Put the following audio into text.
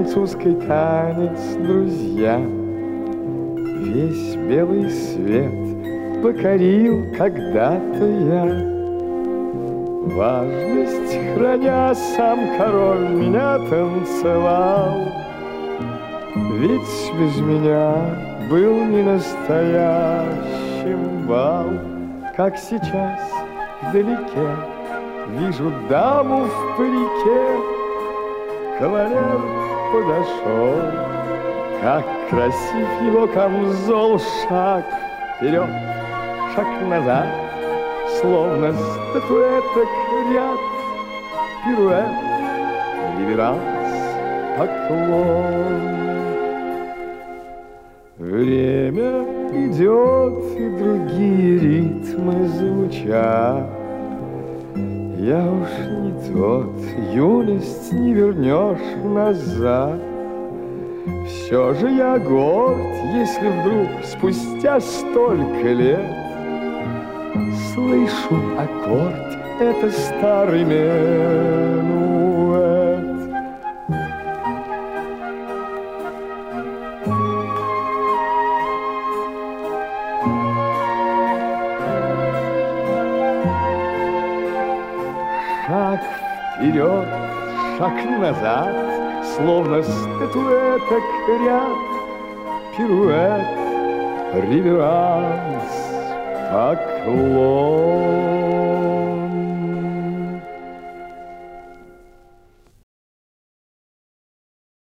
французский танец, друзья. Весь белый свет покорил когда-то я. Важность храня, сам король меня танцевал. Ведь без меня был не настоящим бал. Как сейчас вдалеке вижу даму в парике. Кавалер подошел, как красив его камзол. Шаг вперед, шаг назад, словно статуэток ряд. Пируэт, реверанс, поклон. Время идет, и другие ритмы звучат. Я уж не тот, юность не вернешь назад. Все же я горд, если вдруг спустя столько лет слышу аккорд, это старый минуэт. Шаг вперед, шаг назад, словно статуэток ряд. Пируэт, реверанс, поклон.